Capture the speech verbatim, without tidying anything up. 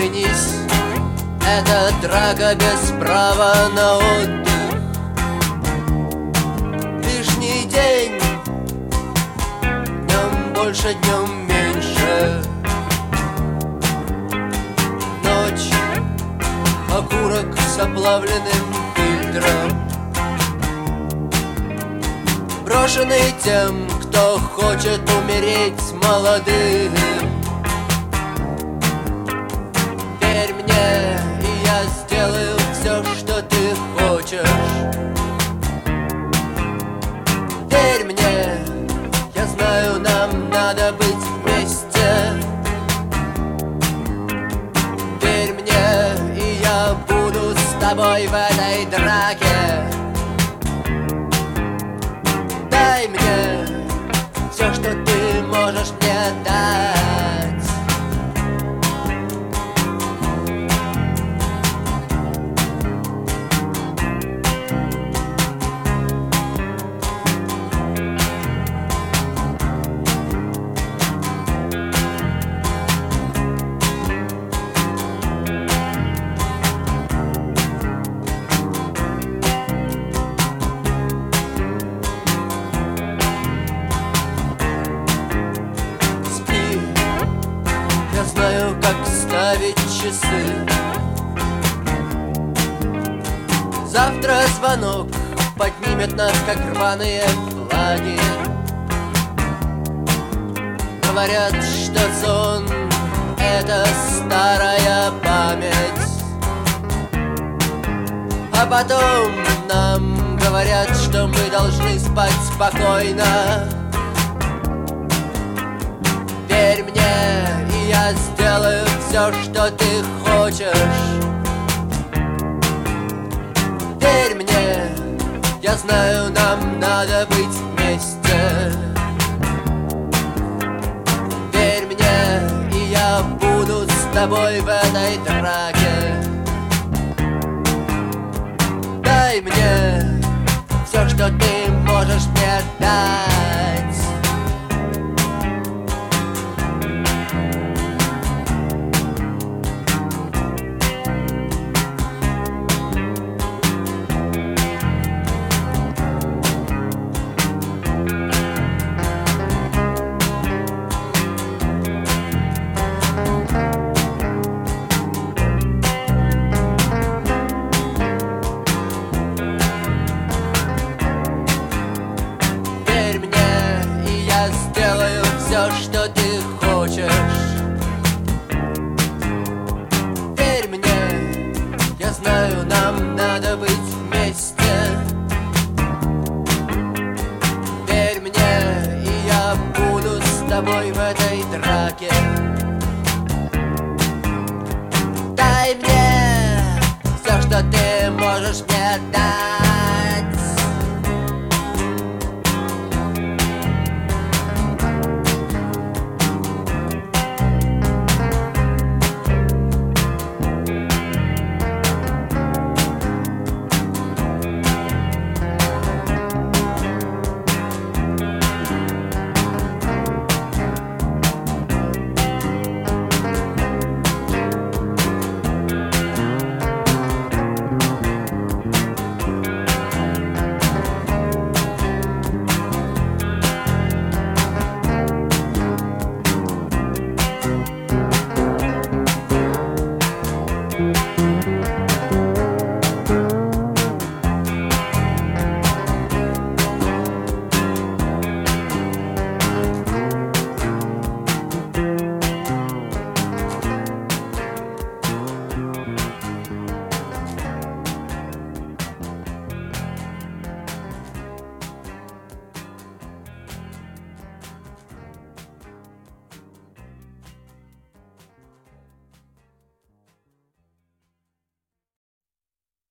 оглянись, это драка без права на отдых. Лишний день, днем больше, днем меньше. Ночь, окурок с оплавленным фильтром, брошенный тем, кто хочет умереть молодым. Верь мне, и я сделаю все, что ты хочешь. Верь мне, я знаю, нам надо быть вместе. Верь мне, и я буду с тобой в этой драке. Дай мне все, что ты можешь мне дать. Я знаю, как ставить часы. Завтра звонок поднимет нас, как рваные флаги. Говорят, что сон — это старая память. А потом нам говорят, что мы должны спать спокойно. Верь мне, и я сделаю все, что ты хочешь. Верь мне, я знаю, нам надо быть вместе. Верь мне, и я буду с тобой в этой драке. Дай мне все, что ты можешь мне дать. Сделаю все, что ты хочешь. Верь мне, я знаю, нам надо быть вместе. Верь мне, и я буду с тобой в этой драке. Дай мне все, что ты можешь мне дать.